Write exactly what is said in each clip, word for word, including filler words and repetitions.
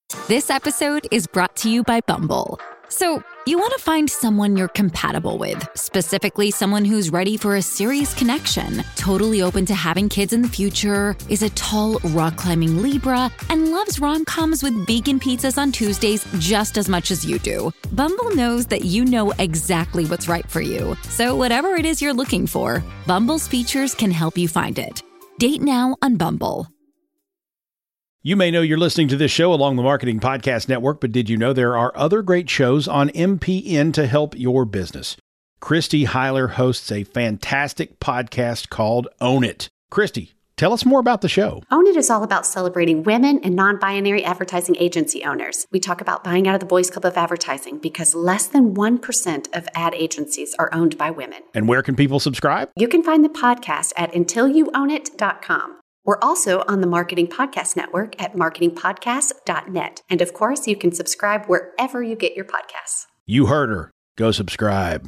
This episode is brought to you by Bumble. So, you want to find someone you're compatible with, specifically someone who's ready for a serious connection, totally open to having kids in the future, is a tall, rock-climbing Libra, and loves rom-coms with vegan pizzas on Tuesdays just as much as you do. Bumble knows that you know exactly what's right for you. So whatever it is you're looking for, Bumble's features can help you find it. Date now on Bumble. You may know you're listening to this show along the Marketing Podcast Network, but did you know there are other great shows on M P N to help your business? Christy Heiler hosts a fantastic podcast called Own It. Christy, tell us more about the show. Own It is all about celebrating women and non-binary advertising agency owners. We talk about buying out of the Boys Club of Advertising because less than one percent of ad agencies are owned by women. And where can people subscribe? You can find the podcast at until you own it dot com. We're also on the Marketing Podcast Network at marketing podcast dot net. And of course, you can subscribe wherever you get your podcasts. You heard her. Go subscribe.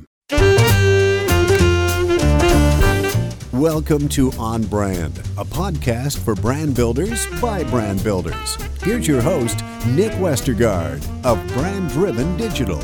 Welcome to On Brand, a podcast for brand builders by brand builders. Here's your host, Nick Westergaard of Brand Driven Digital.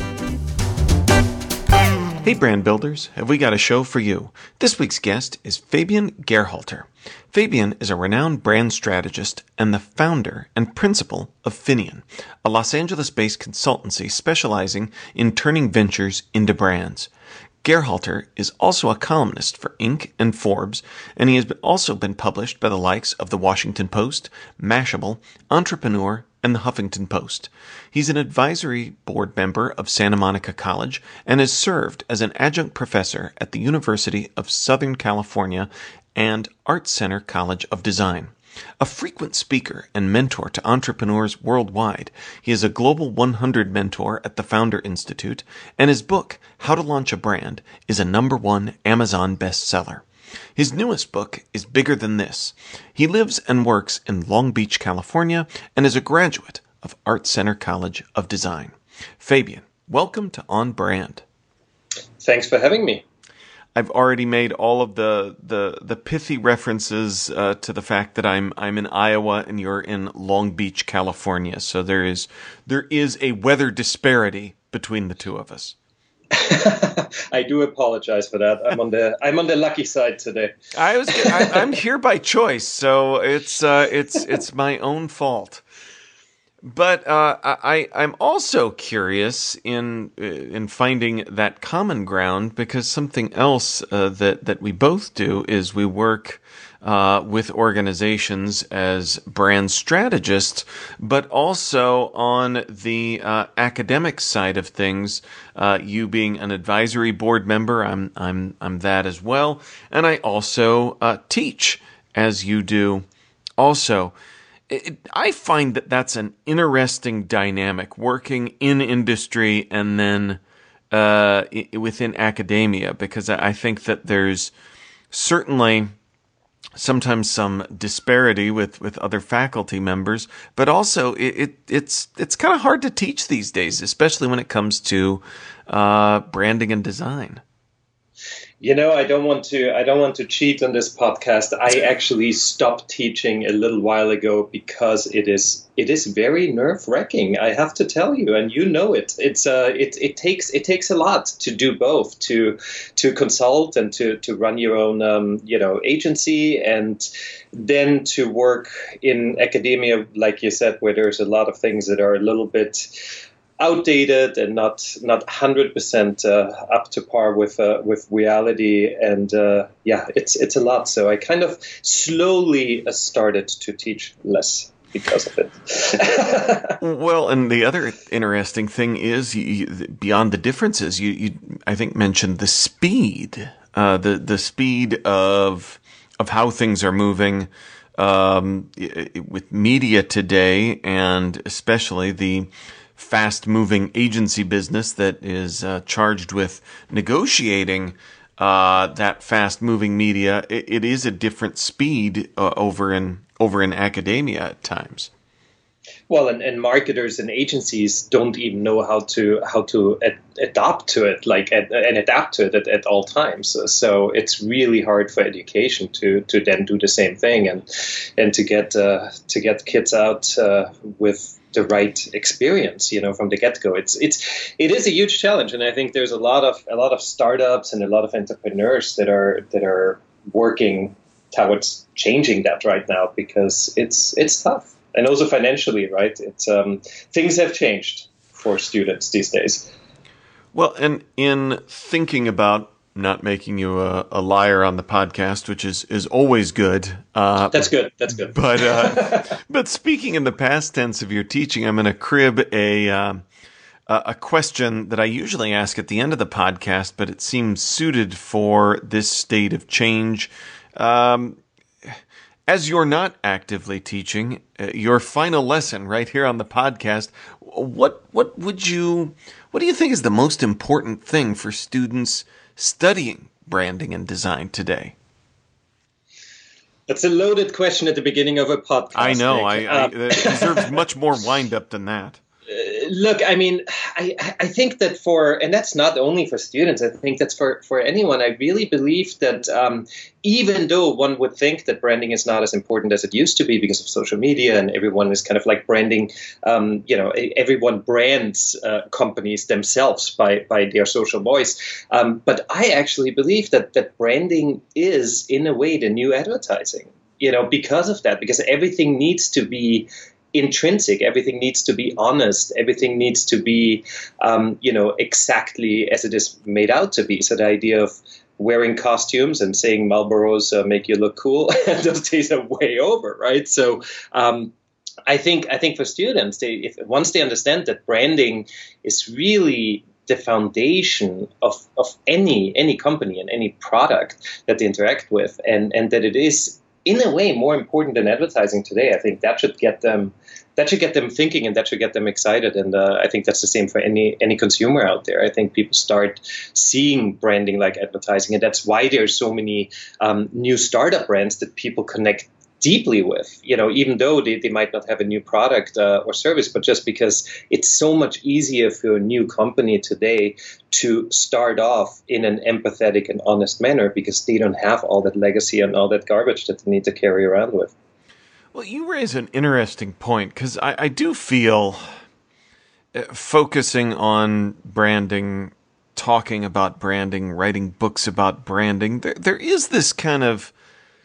Hey brand builders, have we got a show for you? This week's guest is Fabian Gerhalter. Fabian is a renowned brand strategist and the founder and principal of Finian, a Los Angeles-based consultancy specializing in turning ventures into brands. Gerhalter is also a columnist for Inc and Forbes, and he has also been published by the likes of The Washington Post, Mashable, Entrepreneur, and The Huffington Post. He's an advisory board member of Santa Monica College and has served as an adjunct professor at the University of Southern California and Art Center College of Design. A frequent speaker and mentor to entrepreneurs worldwide, he is a Global one hundred mentor at the Founder Institute, and his book, How to Launch a Brand, is a number one Amazon bestseller. His newest book is Bigger Than This. He lives and works in Long Beach, California, and is a graduate of Art Center College of Design. Fabian, welcome to On Brand. Thanks for having me. I've already made all of the the, the pithy references uh, to the fact that I'm I'm in Iowa and you're in Long Beach, California. So there is there is a weather disparity between the two of us. I do apologize for that. I'm on the I'm on the lucky side today. I was I, I'm here by choice, so it's uh, it's it's my own fault. But uh, I, I'm also curious in in finding that common ground, because something else uh, that that we both do is we work uh, with organizations as brand strategists, but also on the uh, academic side of things. Uh, you being an advisory board member, I'm I'm I'm that as well, and I also uh, teach, as you do, also. It, I find that that's an interesting dynamic, working in industry and then uh, within academia, because I think that there's certainly sometimes some disparity with, with other faculty members, but also it, it it's it's kind of hard to teach these days, especially when it comes to uh, branding and design. You know, I don't want to I don't want to cheat on this podcast. I actually stopped teaching a little while ago because it is it is very nerve-wracking, I have to tell you, and you know it. It's uh it it takes it takes a lot to do both, to to consult and to to run your own um, you know, agency, and then to work in academia, like you said, where there's a lot of things that are a little bit outdated and not not one hundred percent uh, up to par with uh, with reality, and uh, yeah, it's it's a lot. So I kind of slowly uh, started to teach less because of it. Well, and the other interesting thing is, you, you, beyond the differences, you, you I think mentioned the speed, uh, the the speed of of how things are moving um, with media today, and especially the fast-moving agency business that is uh, charged with negotiating uh, that fast-moving media. It, it is a different speed uh, over in over in academia at times. Well, and, and marketers and agencies don't even know how to how to ad- adapt to it, like ad- and adapt to it at, at all times. So it's really hard for education to to then do the same thing, and and to get uh, to get kids out uh, with the right experience, you know, from the get-go. It's it's it is a huge challenge, and I think there's a lot of a lot of startups and a lot of entrepreneurs that are that are working towards changing that right now, because it's it's tough, and also financially, right? It's um, things have changed for students these days. Well, and in thinking about not making you a, a liar on the podcast, which is, is always good. Uh, That's good. That's good. But uh, but speaking in the past tense of your teaching, I'm going to crib a uh, a question that I usually ask at the end of the podcast, but it seems suited for this state of change. Um, as you're not actively teaching, uh, your final lesson right here on the podcast, what what would you what do you think is the most important thing for students studying branding and design today? That's a loaded question at the beginning of a podcast. I know. I, I, um, it deserves much more wind up than that. Uh, look, I mean, I, I think that for, and that's not only for students, I think that's for, for anyone. I really believe that um, even though one would think that branding is not as important as it used to be because of social media and everyone is kind of like branding, um, you know, everyone brands uh, companies themselves by, by their social voice. Um, but I actually believe that, that branding is, in a way, the new advertising, you know, because of that, because everything needs to be intrinsic, everything needs to be honest, everything needs to be, um, you know, exactly as it is made out to be. So the idea of wearing costumes and saying Marlboros uh, make you look cool, those days are way over, right? So um, I think I think for students, they if once they understand that branding is really the foundation of, of any any company and any product that they interact with, and, and that it is in a way more important than advertising today, I think that should get them that should get them thinking, and that should get them excited. And uh, I think that's the same for any any consumer out there. I think people start seeing branding like advertising, and that's why there's so many um, new startup brands that people connect deeply with, you know, even though they, they might not have a new product uh, or service, but just because it's so much easier for a new company today to start off in an empathetic and honest manner, because they don't have all that legacy and all that garbage that they need to carry around with. Well, you raise an interesting point, because I, I do feel uh, focusing on branding, talking about branding, writing books about branding, there, there is this kind of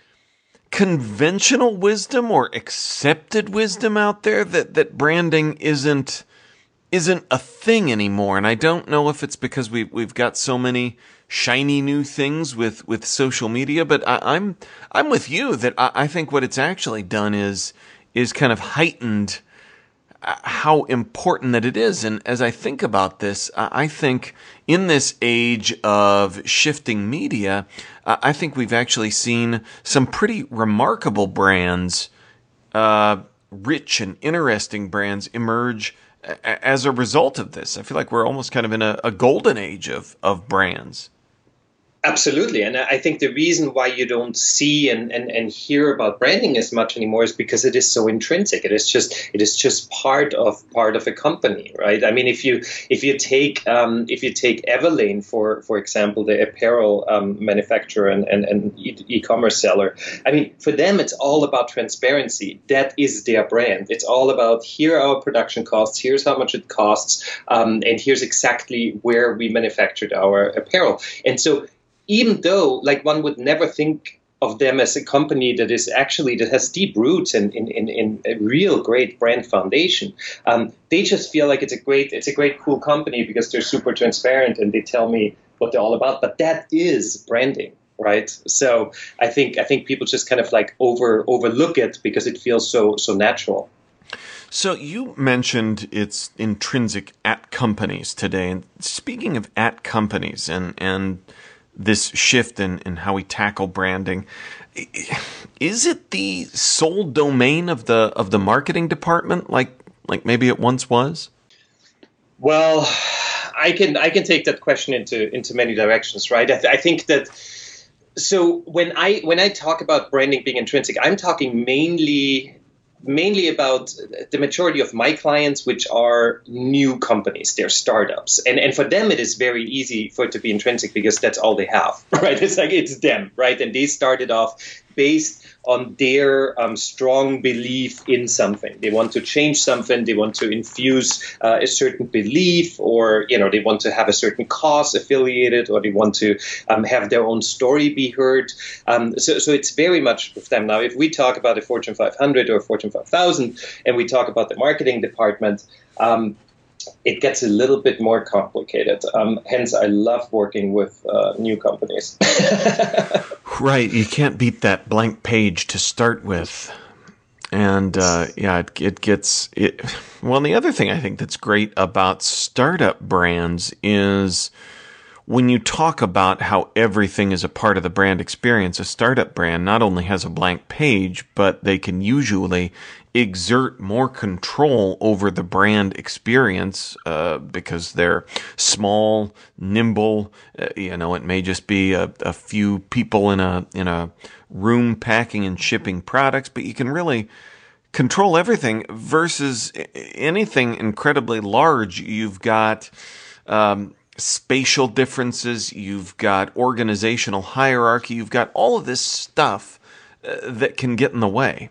conventional wisdom or accepted wisdom out there that, that branding isn't isn't a thing anymore. And I don't know if it's because we we've got so many shiny new things with, with social media, but I, I'm I'm with you that I, I think what it's actually done is is kind of heightened how important that it is. And as I think about this, I think in this age of shifting media, I think we've actually seen some pretty remarkable brands, uh, rich and interesting brands emerge a- as a result of this. I feel like we're almost kind of in a, a golden age of, of brands. Absolutely. And I think the reason why you don't see and, and, and hear about branding as much anymore is because it is so intrinsic. It is just it is just part of part of a company, right? I mean, if you if you take um, if you take Everlane, for for example, the apparel um, manufacturer and, and, and e- e-commerce seller, I mean, for them, it's all about transparency. That is their brand. It's all about, here are our production costs, here's how much it costs, um, and here's exactly where we manufactured our apparel. And so even though, like, one would never think of them as a company that is actually, that has deep roots in, in, in, in a real great brand foundation, um, they just feel like it's a great, it's a great, cool company because they're super transparent and they tell me what they're all about. But that is branding, right? So I think, I think people just kind of like over overlook it because it feels so, so natural. So you mentioned it's intrinsic at companies today. And speaking of at companies and, and, this shift in, in how we tackle branding, is it the sole domain of the of the marketing department, like like maybe it once was? Well, I can I can take that question into into many directions, right? I, th- I think that so when I when I talk about branding being intrinsic, I'm talking mainly. mainly about the majority of my clients, which are new companies, they're startups. And and for them, it is very easy for it to be intrinsic because that's all they have, right? It's like, it's them, right? And they started off based on their um, strong belief in something. They want to change something. They want to infuse uh, a certain belief, or you know, they want to have a certain cause affiliated, or they want to um, have their own story be heard. Um, so, so it's very much with them. Now, if we talk about a Fortune five hundred or Fortune five thousand, and we talk about the marketing department, um, it gets a little bit more complicated. Um, hence, I love working with uh, new companies. Right. You can't beat that blank page to start with. And uh, yeah, it, it gets it. Well, and the other thing I think that's great about startup brands is when you talk about how everything is a part of the brand experience, a startup brand not only has a blank page, but they can usually exert more control over the brand experience uh, because they're small, nimble. Uh, you know, it may just be a, a few people in a in a room packing and shipping products, but you can really control everything. Versus anything incredibly large, you've got um, spatial differences, you've got organizational hierarchy, you've got all of this stuff uh, that can get in the way.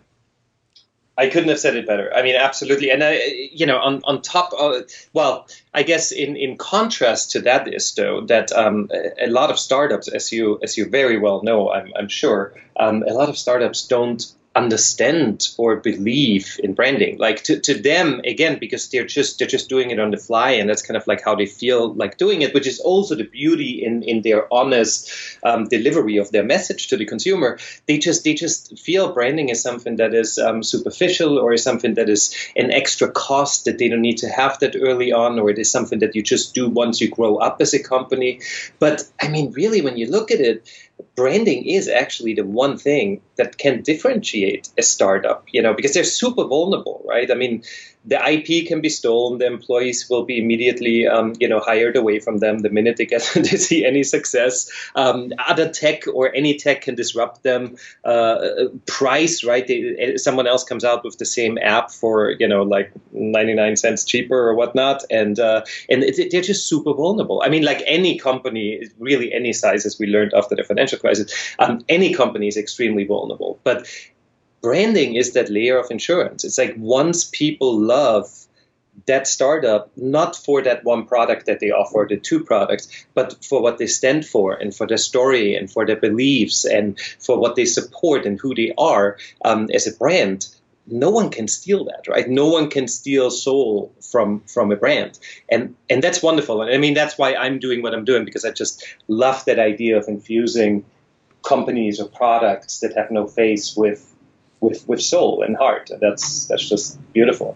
I couldn't have said it better. I mean, absolutely. And, I, you know, on, on top of, well, I guess in, in contrast to that is, though, that um, a, a lot of startups, as you as you very well know, I'm, I'm sure, um, a lot of startups don't understand or believe in branding. Like to, to them, again, because they're just they're just doing it on the fly, and that's kind of like how they feel like doing it, which is also the beauty in in their honest um, delivery of their message to the consumer. They just they just feel branding is something that is um, superficial, or is something that is an extra cost that they don't need to have that early on, or it is something that you just do once you grow up as a company. But I mean, really, when you look at it, branding is actually the one thing that can differentiate a startup, you know, because they're super vulnerable, right? I mean, the I P can be stolen. The employees will be immediately, um, you know, hired away from them the minute they get to see any success. Um, other tech or any tech can disrupt them. Uh, price, right? They, someone else comes out with the same app for, you know, like ninety-nine cents cheaper or whatnot, and uh, and it, they're just super vulnerable. I mean, like any company, really any size, as we learned after the financial crisis, um, any company is extremely vulnerable. But branding is that layer of insurance. It's like once people love that startup, not for that one product that they offer, the two products, but for what they stand for, and for their story, and for their beliefs, and for what they support, and who they are um, as a brand, no one can steal that, right? No one can steal soul from from a brand. And and that's wonderful. And I mean, that's why I'm doing what I'm doing, because I just love that idea of infusing companies or products that have no face with with with soul and heart. And that's that's just beautiful.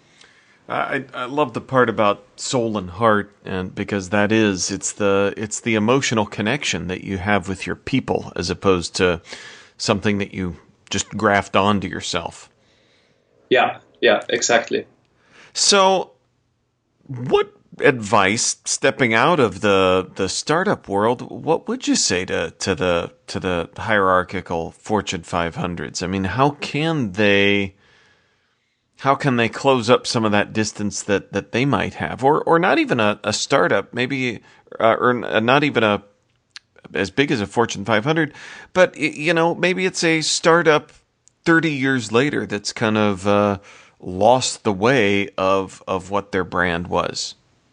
I I love the part about soul and heart, and because that is it's the it's the emotional connection that you have with your people, as opposed to something that you just graft onto yourself. Yeah, yeah, exactly. So, what advice, stepping out of the the startup world, what would you say to to the to the hierarchical Fortune five hundreds? I mean, how can they how can they close up some of that distance that, that they might have, or or not even a, a startup, maybe, uh, or not even a as big as a Fortune five hundred, but you know, maybe it's a startup thirty years later that's kind of uh, lost the way of of what their brand was.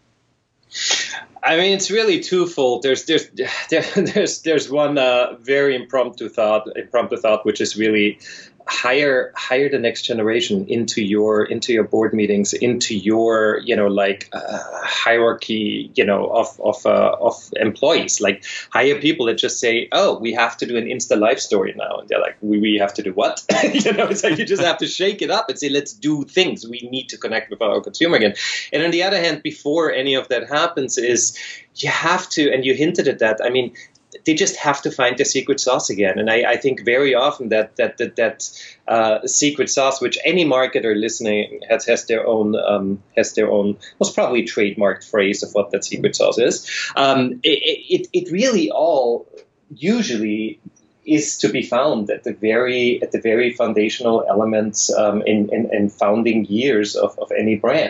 I mean, it's really twofold. There's there's there, there's there's one uh, very impromptu thought, impromptu thought, which is really hire hire the next generation into your into your board meetings, into your you know like uh, hierarchy you know of of uh, of employees. Like hire people that just say, oh, we have to do an Insta life story now, and they're like, we, we have to do what? you know, it's like you just have to shake it up and say, let's do things. We need to connect with our consumer again. And on the other hand, before any of that happens, is you have to, and you hinted at that. I mean, they just have to find their secret sauce again. And I, I think very often that that that, that uh, secret sauce, which any marketer listening has has their own um, has their own most probably trademarked phrase of what that secret sauce is. Um, it, it it really all usually is to be found at the very at the very foundational elements um, in, in in founding years of, of any brand.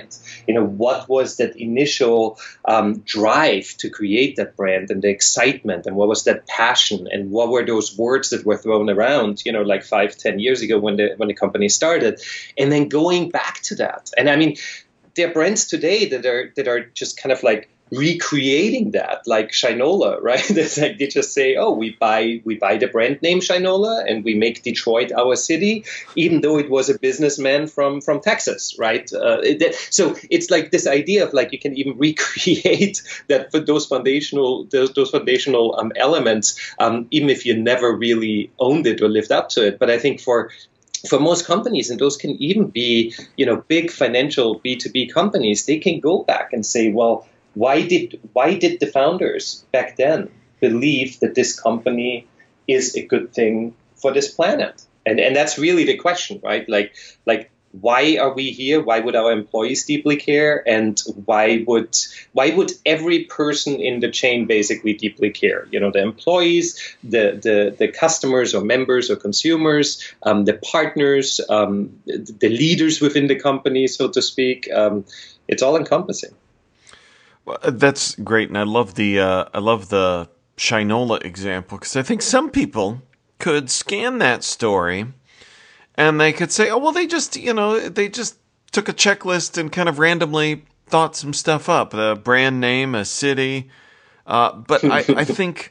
you know, what was that initial um, drive to create that brand and the excitement, and what was that passion, and what were those words that were thrown around, you know, like five, ten years ago when the when the company started, and then going back to that. And I mean, there are brands today that are that are just kind of like recreating that, like Shinola, right? It's like they just say, "Oh, we buy we buy the brand name Shinola, and we make Detroit our city," even though it was a businessman from from Texas, right? Uh, it, so it's like this idea of like you can even recreate that for those foundational those, those foundational um, elements, um, even if you never really owned it or lived up to it. But I think for For most companies, and those can even be, you know, big financial B two B companies, they can go back and say, well, why did why did the founders back then believe that this company is a good thing for this planet? And and that's really the question, right? Like like why are we here? Why would our employees deeply care? And why would why would every person in the chain basically deeply care? You know, the employees, the the, the customers or members or consumers, um, the partners, um, the leaders within the company, so to speak. Um, it's all encompassing. Well, that's great, and I love the uh, I love the Shinola example, because I think some people could scan that story. And they could say, oh, well, they just, you know, they just took a checklist and kind of randomly thought some stuff up, the brand name, a city. Uh, but I, I think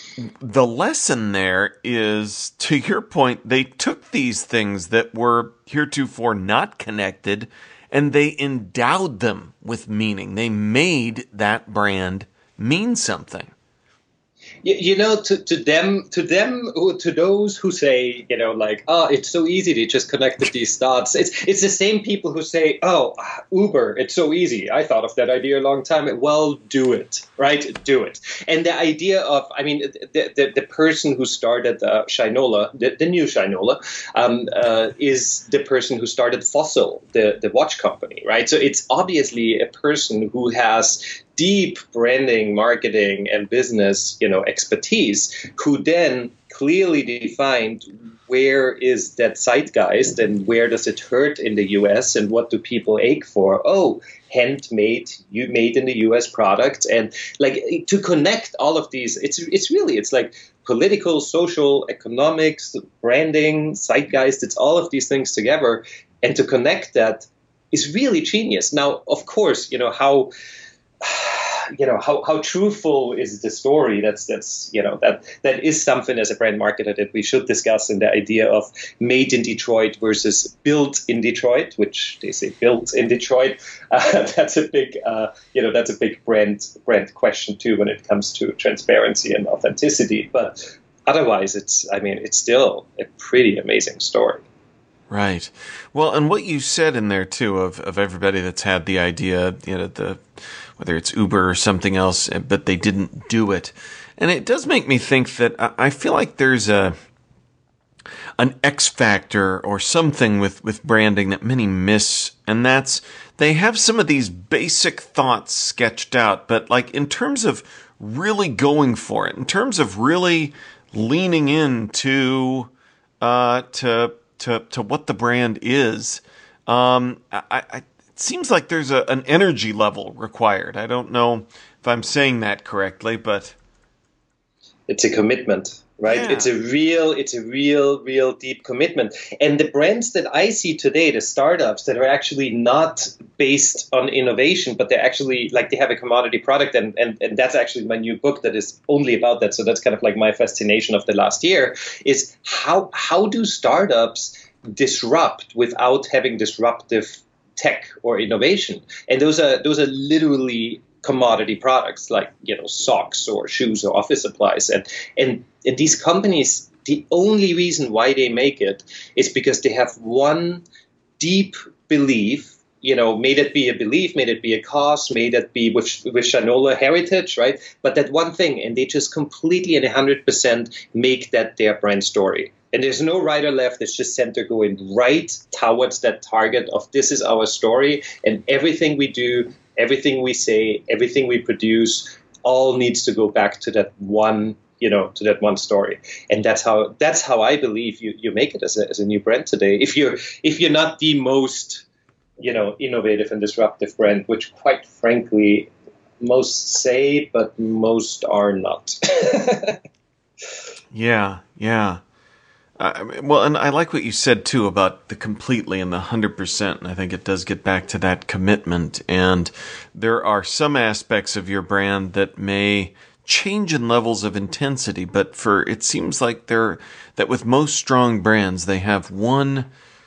the lesson there is, to your point, they took these things that were heretofore not connected and they endowed them with meaning. They made that brand mean something. You, you know, to, to them, to them, to those who say, you know, like, oh, it's so easy to just connect these dots. It's it's the same people who say, oh, Uber, it's so easy. I thought of that idea a long time ago. Well, do it, right? Do it. And the idea of, I mean, the the, the person who started uh, Shinola, the, the new Shinola, um, uh, is the person who started Fossil, the, the watch company, right? So it's obviously a person who has deep branding, marketing, and business, you know, expertise, who then clearly defined where is that zeitgeist and where does it hurt in the U S and what do people ache for? Oh, handmade, you made in the U S products, and like to connect all of these. It's it's really it's like political, social, economics, branding, zeitgeist. It's all of these things together, and to connect that is really genius. Now, of course, you know how. You know, how, how truthful is the story? That's that's you know that that is something as a brand marketer that we should discuss in the idea of made in Detroit versus built in Detroit, which they say built in Detroit. Uh, that's a big uh, you know that's a big brand brand question too when it comes to transparency and authenticity. But otherwise, it's I mean it's still a pretty amazing story. Right. Well, and what you said in there too of of everybody that's had the idea, you know, the whether it's Uber or something else, but they didn't do it. And it does make me think that I feel like there's a an X factor or something with, with branding that many miss, and that's they have some of these basic thoughts sketched out, but like in terms of really going for it, in terms of really leaning into uh, to to to what the brand is, um, I, I it seems like there's a, an energy level required. I don't know if I'm saying that correctly, but it's a commitment, right? Yeah. It's a real, it's a real, real deep commitment. And the brands that I see today, the startups that are actually not based on innovation, but they're actually like they have a commodity product, and and and that's actually my new book that is only about that. So that's kind of like my fascination of the last year is how how do startups disrupt without having disruptive tech or innovation? And those are those are literally commodity products like, you know, socks or shoes or office supplies. And, and and these companies, the only reason why they make it is because they have one deep belief, you know, may it be a belief, may it be a cause, may that be with, with Shinola heritage, right? But that one thing, and they just completely and one hundred percent make that their brand story. And there's no right or left, it's just center going right towards that target of this is our story, and everything we do, everything we say, everything we produce, all needs to go back to that one, you know, to that one story. And that's how that's how I believe you, you make it as a as a new brand today. If you're if you're not the most you know, innovative and disruptive brand, which quite frankly, most say, but most are not. yeah, yeah. Uh, well, and I like what you said, too, about the completely and the one hundred percent, and I think it does get back to that commitment. And there are some aspects of your brand that may change in levels of intensity, but for it seems like they're, that with most strong brands, they have one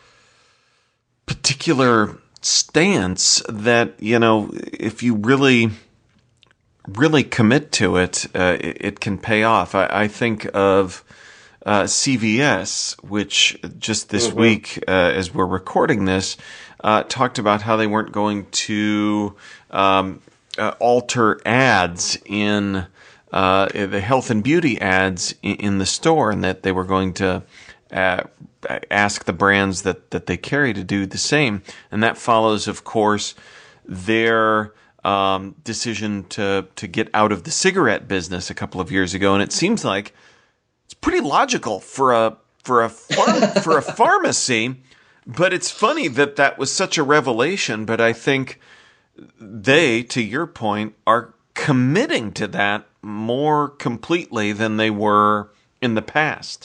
particular stance that, you know, if you really, really commit to it, uh, it, it can pay off. I, I think of uh, C V S, which just this mm-hmm. week, uh, as we're recording this, uh, talked about how they weren't going to um, uh, alter ads in uh, the health and beauty ads in, in the store, and that they were going to uh, ask the brands that, that they carry to do the same. And that follows, of course, their um, decision to, to get out of the cigarette business a couple of years ago. And it seems like it's pretty logical for a, for a, pharm- for a pharmacy, but it's funny that that was such a revelation. But I think they, to your point, are committing to that more completely than they were in the past.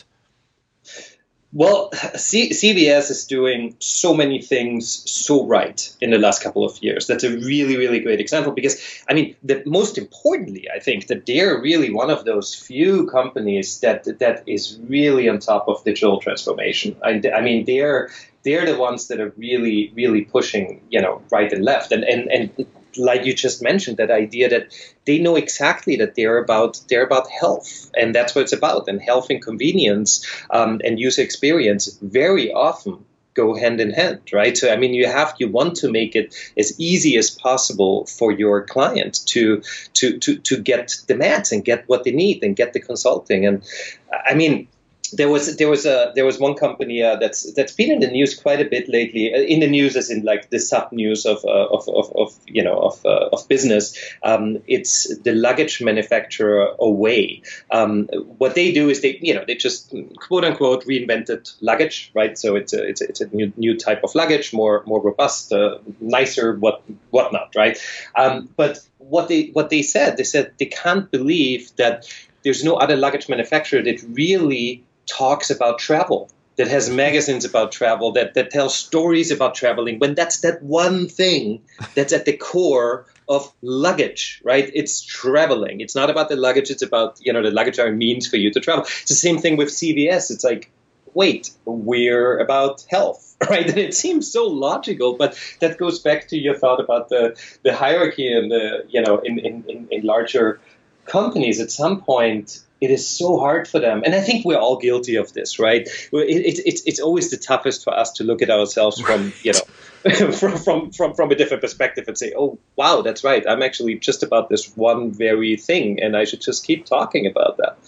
Well, C- CVS is doing so many things so right in the last couple of years. That's a really, really great example because, I mean, the, most importantly, I think that they're really one of those few companies that that is really on top of digital transformation. I, I mean, they're they're the ones that are really, really pushing, you know, right and left. And and and like you just mentioned, that idea that they know exactly that they're about they're about health, and that's what it's about. And health and convenience um, and user experience very often go hand in hand, right? So I mean, you have you want to make it as easy as possible for your client to to to to get the meds and get what they need and get the consulting. And I mean, There was there was a there was one company uh, that's that's been in the news quite a bit lately. In the news, as in like the sub news of uh, of, of of you know of uh, of business. Um, it's the luggage manufacturer Away. Um, what they do is they you know they just quote unquote reinvented luggage, right? So it's a it's a, it's a new new type of luggage, more more robust, uh, nicer, what whatnot, right? Um, but what they what they said, they said they can't believe that there's no other luggage manufacturer that really talks about travel, that has magazines about travel, that, that tells stories about traveling, when that's that one thing that's at the core of luggage, right? It's traveling. It's not about the luggage. It's about, you know, the luggage are a means for you to travel. It's the same thing with C V S. It's like, wait, we're about health, right? And it seems so logical, but that goes back to your thought about the, the hierarchy and the, you know, in, in, in, in larger companies. At some point, it is so hard for them. And I think we're all guilty of this, right? It, it, it's it's always the toughest for us to look at ourselves from, you know, from, from, from, from a different perspective and say, oh, wow, that's right. I'm actually just about this one very thing, and I should just keep talking about that.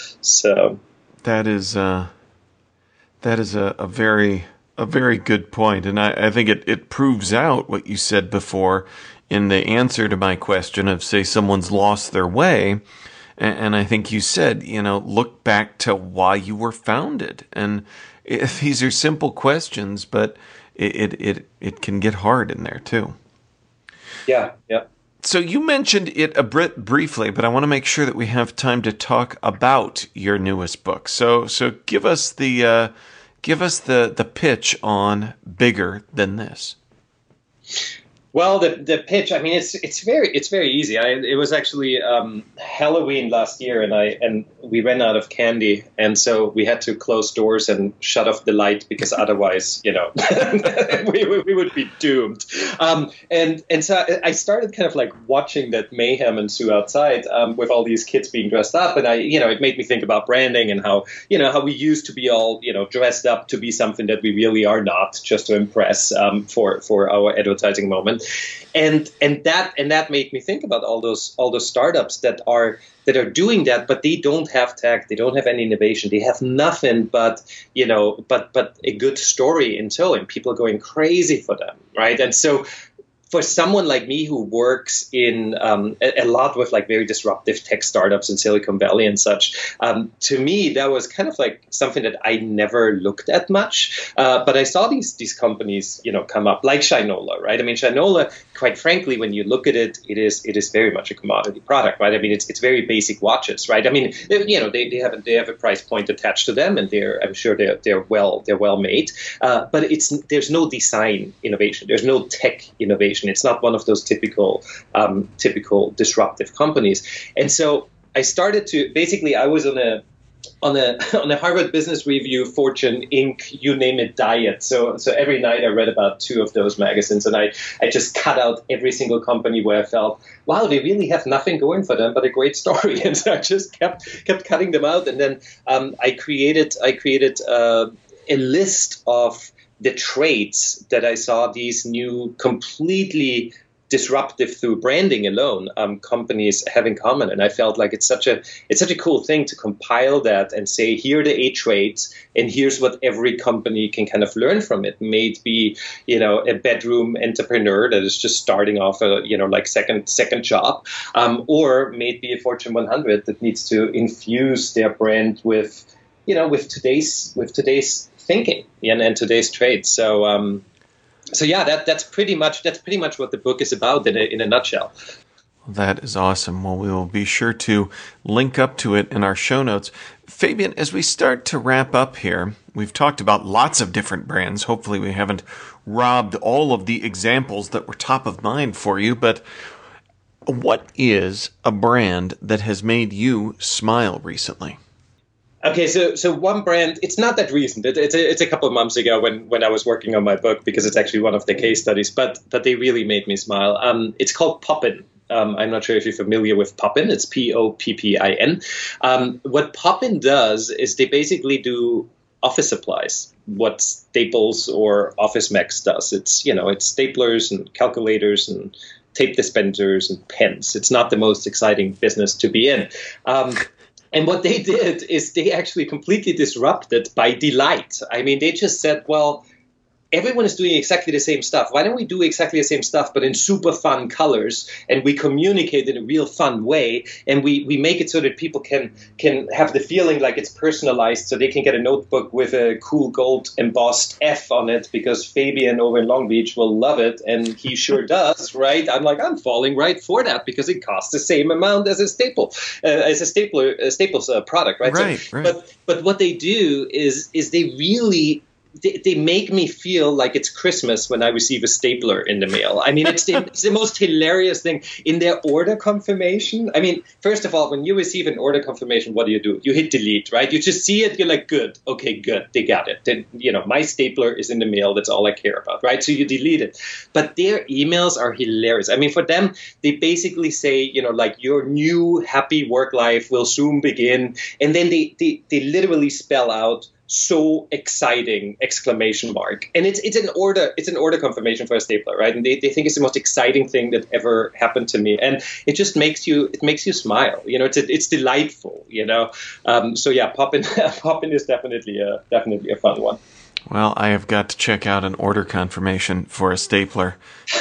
So that is uh, that is a, a very a very good point. And I, I think it, it proves out what you said before in the answer to my question of, say, someone's lost their way. And I think you said, you know, look back to why you were founded. And it, these are simple questions, but it, it, it, it can get hard in there too. Yeah, yeah. So you mentioned it a bit briefly, but I want to make sure that we have time to talk about your newest book. So so give us the uh, give us the, the pitch on Bigger Than This. Well, the the pitch, I mean, it's it's very it's very easy. I, it was actually um, Halloween last year, and I and we ran out of candy, and so we had to close doors and shut off the light because otherwise, you know, we, we we would be doomed. Um, and and so I started kind of like watching that mayhem ensue outside um, with all these kids being dressed up, and I, you know, it made me think about branding and how you know how we used to be all you know dressed up to be something that we really are not, just to impress um, for for our advertising moment. And and that and that made me think about all those all those startups that are that are doing that, but they don't have tech, they don't have any innovation, they have nothing but you know but but a good story in tow, and people are going crazy for them, right? And so for someone like me who works in um, a, a lot with like very disruptive tech startups in Silicon Valley and such, um, to me that was kind of like something that I never looked at much. Uh, but I saw these these companies, you know, come up like Shinola, right? I mean, Shinola, quite frankly, when you look at it, it is it is very much a commodity product, right? I mean, it's it's very basic watches, right? I mean, they, you know, they, they have a, they have a price point attached to them, and they're I'm sure they're they're well they're well made. Uh, but it's there's no design innovation, there's no tech innovation. It's not one of those typical um, typical disruptive companies. And so I started to basically I was on a on a on a Harvard Business Review, Fortune, Inc, you name it, diet. So so every night I read about two of those magazines, and I, I just cut out every single company where I felt, wow, they really have nothing going for them but a great story. And so I just kept kept cutting them out. And then um, I created I created uh, a list of the traits that I saw these new completely disruptive through branding alone um, companies have in common. And I felt like it's such a it's such a cool thing to compile that and say, here are the eight traits, and here's what every company can kind of learn from it. May it be, you know, a bedroom entrepreneur that is just starting off a, you know, like second second job, um, or may it be a Fortune one hundred that needs to infuse their brand with, you know, with today's with today's thinking and, and today's traits. So um, so yeah, that that's pretty much that's pretty much what the book is about in a, in a nutshell. That is awesome. Well, we will be sure to link up to it in our show notes. Fabian, as we start to wrap up here, we've talked about lots of different brands. Hopefully we haven't robbed all of the examples that were top of mind for you, but what is a brand that has made you smile recently? Okay, so so one brand, it's not that recent. It, it's a, it's a couple of months ago when, when I was working on my book, because it's actually one of the case studies, but but they really made me smile. Um, it's called Poppin. Um, I'm not sure if you're familiar with Poppin. It's P O P P I N. Um, what Poppin does is they basically do office supplies, what Staples or Office Max does. It's, you know, it's staplers and calculators and tape dispensers and pens. It's not the most exciting business to be in. Um, And what they did is they actually completely disrupted by delight. I mean, they just said, well, everyone is doing exactly the same stuff. Why don't we do exactly the same stuff, but in super fun colors, and we communicate in a real fun way, and we, we make it so that people can can have the feeling like it's personalized, so they can get a notebook with a cool gold embossed F on it, because Fabian over in Long Beach will love it, and he sure does, right? I'm like, I'm falling right for that, because it costs the same amount as a staple, uh, as a stapler, a Staples uh, product, right? Right, so, right. But but what they do is is they really They, they make me feel like it's Christmas when I receive a stapler in the mail. I mean, it's the, it's the most hilarious thing. In their order confirmation, I mean, first of all, when you receive an order confirmation, what do you do? You hit delete, right? You just see it, you're like, good, okay, good, they got it. Then, you know, my stapler is in the mail, that's all I care about, right? So you delete it. But their emails are hilarious. I mean, for them, they basically say, you know, like, your new happy work life will soon begin. And then they, they, they literally spell out, so exciting, exclamation mark. And it's it's an order it's an order confirmation for a stapler, right? And they, they think it's the most exciting thing that ever happened to me. And it just makes you it makes you smile. You know, it's a, it's delightful, you know. Um, so yeah, Poppin Poppin is definitely a definitely a fun one. Well, I have got to check out an order confirmation for a stapler.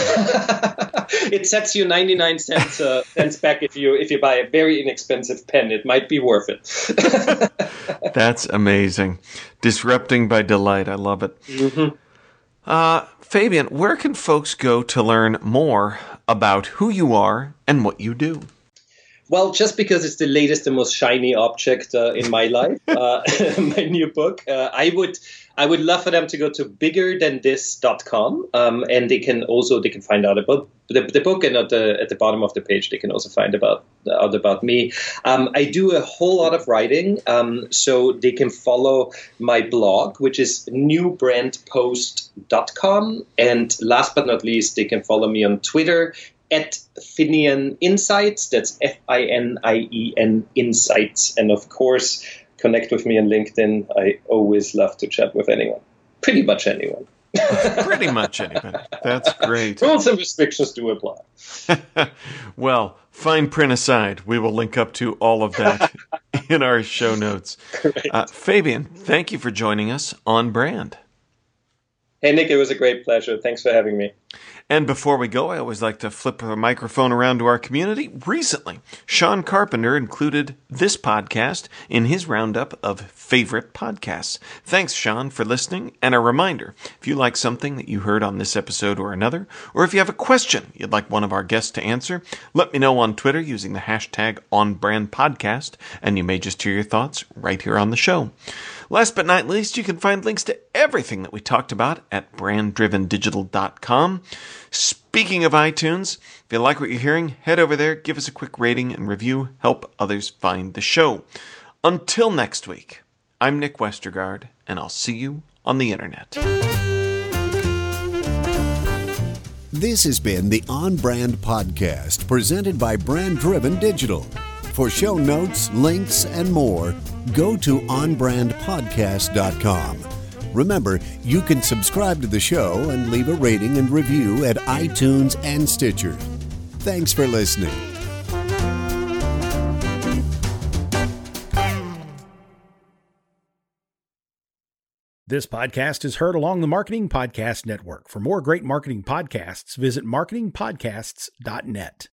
It sets you ninety-nine cents, uh, cents back if you if you buy a very inexpensive pen. It might be worth it. That's amazing. Disrupting by delight. I love it. Mm-hmm. Uh, Fabian, where can folks go to learn more about who you are and what you do? Well, just because it's the latest and most shiny object uh, in my life, uh, my new book, uh, I would I would love for them to go to bigger than this dot com, um, and they can also they can find out about the, the book, and at the at the bottom of the page they can also find about out about me. Um, I do a whole lot of writing, um, so they can follow my blog, which is new brand post dot com, and last but not least, they can follow me on Twitter at Finian Insights. That's F I N I E N Insights. And of course, connect with me on LinkedIn. I always love to chat with anyone. Pretty much anyone. Pretty much anybody. That's great. Rules and restrictions do apply. Well, fine print aside, we will link up to all of that in our show notes. Uh, Fabian, thank you for joining us on Brand. Hey, Nick, it was a great pleasure. Thanks for having me. And before we go, I always like to flip the microphone around to our community. Recently, Sean Carpenter included this podcast in his roundup of favorite podcasts. Thanks, Sean, for listening. And a reminder, if you like something that you heard on this episode or another, or if you have a question you'd like one of our guests to answer, let me know on Twitter using the hashtag OnBrandPodcast, and you may just hear your thoughts right here on the show. Last but not least, you can find links to everything that we talked about at brand driven digital dot com. Speaking of iTunes, if you like what you're hearing, head over there, give us a quick rating and review, help others find the show. Until next week, I'm Nick Westergaard, and I'll see you on the internet. This has been the On Brand Podcast, presented by Brand Driven Digital. For show notes, links, and more, go to on brand podcast dot com. Remember, you can subscribe to the show and leave a rating and review at iTunes and Stitcher. Thanks for listening. This podcast is heard along the Marketing Podcast Network. For more great marketing podcasts, visit marketing podcasts dot net.